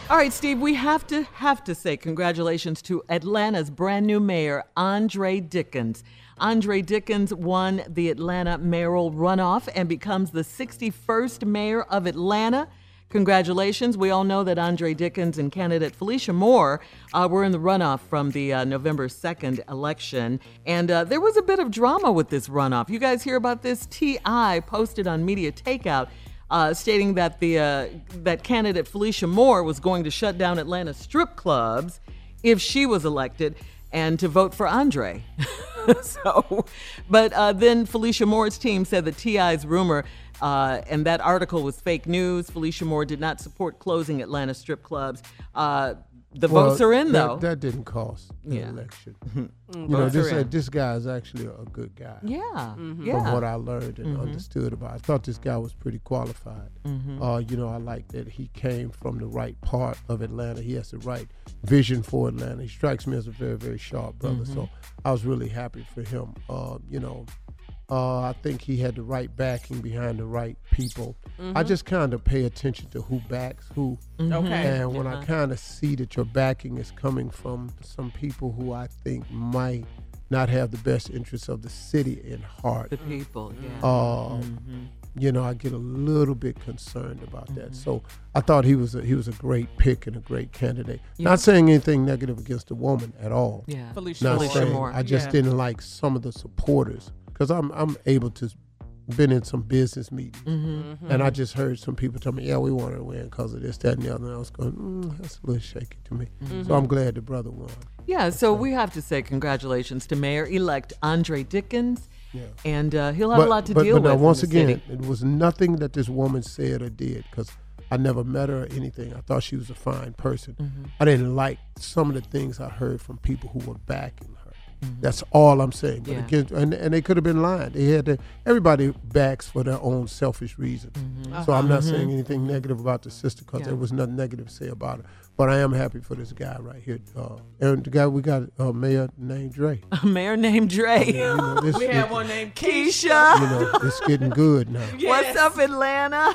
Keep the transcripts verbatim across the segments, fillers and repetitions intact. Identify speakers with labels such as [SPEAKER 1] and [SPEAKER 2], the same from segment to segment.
[SPEAKER 1] All right, Steve, we have to have to say congratulations to Atlanta's brand new mayor, Andre Dickens. Andre Dickens won the Atlanta mayoral runoff and becomes the sixty-first mayor of Atlanta. Congratulations. We all know that Andre Dickens and candidate Felicia Moore uh, were in the runoff from the uh, November second election. And uh, there was a bit of drama with this runoff. You guys hear about this? T I posted on Media Takeout uh, stating that the uh, that candidate Felicia Moore was going to shut down Atlanta strip clubs if she was elected and to vote for Andre. so, but uh, then Felicia Moore's team said that T I's rumor Uh, and that article was fake news. Felicia Moore did not support closing Atlanta strip clubs. Uh, the
[SPEAKER 2] well,
[SPEAKER 1] votes are in,
[SPEAKER 2] that,
[SPEAKER 1] though.
[SPEAKER 2] That didn't cost the
[SPEAKER 1] yeah.
[SPEAKER 2] election.
[SPEAKER 1] Mm-hmm.
[SPEAKER 2] You know, this
[SPEAKER 1] uh,
[SPEAKER 2] this guy is actually a good guy.
[SPEAKER 1] Yeah, mm-hmm. yeah.
[SPEAKER 2] From what I learned and
[SPEAKER 1] mm-hmm.
[SPEAKER 2] understood about, I thought this guy was pretty qualified. Mm-hmm. Uh, you know, I like that he came from the right part of Atlanta. He has the right vision for Atlanta. He strikes me as a very, very sharp brother. Mm-hmm. So I was really happy for him. Uh, you know. Uh, I think he had the right backing behind the right people. Mm-hmm. I just kind of pay attention to who backs who.
[SPEAKER 3] Mm-hmm. Okay.
[SPEAKER 2] And when
[SPEAKER 1] uh-huh.
[SPEAKER 2] I kind of see that your backing is coming from some people who I think might not have the best interests of the city in heart.
[SPEAKER 1] The people, yeah.
[SPEAKER 2] Uh, mm-hmm. You know, I get a little bit concerned about mm-hmm. that. So I thought he was a, he was a great pick and a great candidate. Yeah. Not saying anything negative against the woman at all.
[SPEAKER 1] Yeah.
[SPEAKER 3] Felicia
[SPEAKER 2] Not
[SPEAKER 3] Moore.
[SPEAKER 2] saying,
[SPEAKER 1] Moore.
[SPEAKER 2] I just
[SPEAKER 3] yeah.
[SPEAKER 2] didn't like some of the supporters. Because I'm I'm able to been in some business meetings,
[SPEAKER 1] mm-hmm. Mm-hmm.
[SPEAKER 2] and I just heard some people tell me, yeah, we want to win because of this, that, and the other. And I was going, mm, that's a little shaky to me. Mm-hmm. So I'm glad the brother won.
[SPEAKER 1] Yeah, so we have to say congratulations to Mayor-elect Andre Dickens,
[SPEAKER 2] yeah.
[SPEAKER 1] and uh, he'll have
[SPEAKER 2] but,
[SPEAKER 1] a lot to
[SPEAKER 2] but,
[SPEAKER 1] deal
[SPEAKER 2] but
[SPEAKER 1] with.
[SPEAKER 2] Now, once
[SPEAKER 1] in the
[SPEAKER 2] again,
[SPEAKER 1] city.
[SPEAKER 2] it was nothing that this woman said or did, because I never met her or anything. I thought she was a fine person. Mm-hmm. I didn't like some of the things I heard from people who were backing her. Mm-hmm. That's all I'm saying. But
[SPEAKER 1] yeah.
[SPEAKER 2] again, and, and they could have been lying. They had to, everybody backs for their own selfish reasons. Mm-hmm. Uh-huh. So I'm not mm-hmm. saying anything negative about the sister because yeah. there was nothing negative to say about her. But I am happy for this guy right here. Uh, and the guy we got, a uh, mayor named Dre.
[SPEAKER 1] A mayor named Dre.
[SPEAKER 2] You know, this,
[SPEAKER 3] we
[SPEAKER 2] it,
[SPEAKER 3] have one named
[SPEAKER 1] Keisha.
[SPEAKER 3] Keisha.
[SPEAKER 2] You know, it's getting good now.
[SPEAKER 1] Yes. What's up, Atlanta?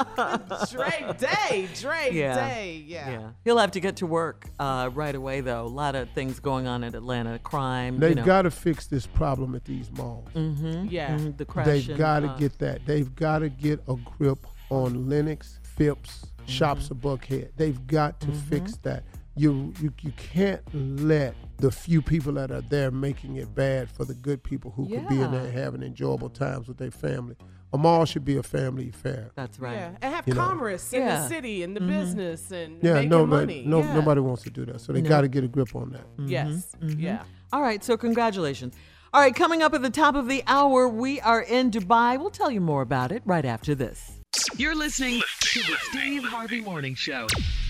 [SPEAKER 3] Dre Day. Dre
[SPEAKER 1] yeah.
[SPEAKER 3] Day. Yeah.
[SPEAKER 1] yeah. He'll have to get to work uh, right away, though. A lot of things going on in Atlanta. Crime.
[SPEAKER 2] They've
[SPEAKER 1] you know.
[SPEAKER 2] got to fix this problem at these malls.
[SPEAKER 1] Mm-hmm.
[SPEAKER 3] Yeah.
[SPEAKER 1] Mm-hmm. The crash.
[SPEAKER 2] They've got to
[SPEAKER 1] uh,
[SPEAKER 2] get that. They've got to get a grip on Lenox, Phipps, mm-hmm. Shops of Buckhead. They've got to mm-hmm. fix that. You, you you can't let the few people that are there making it bad for the good people who
[SPEAKER 1] yeah.
[SPEAKER 2] could be in there having enjoyable times with their family. A mall should be a family affair.
[SPEAKER 1] That's right.
[SPEAKER 3] Yeah, and have
[SPEAKER 2] you
[SPEAKER 3] commerce
[SPEAKER 2] know.
[SPEAKER 3] in
[SPEAKER 1] yeah.
[SPEAKER 3] the city and the
[SPEAKER 1] mm-hmm.
[SPEAKER 3] business and
[SPEAKER 2] yeah,
[SPEAKER 3] making
[SPEAKER 2] no,
[SPEAKER 3] money.
[SPEAKER 2] No,
[SPEAKER 3] yeah.
[SPEAKER 2] nobody wants to do that. So they
[SPEAKER 1] no.
[SPEAKER 2] got to get a grip on that.
[SPEAKER 1] Mm-hmm.
[SPEAKER 3] Yes.
[SPEAKER 1] Mm-hmm.
[SPEAKER 3] Yeah.
[SPEAKER 1] All right, so congratulations. All right, coming up at the top of the hour, we are in Dubai. We'll tell you more about it right after this.
[SPEAKER 4] You're listening to the Steve Harvey Morning Show.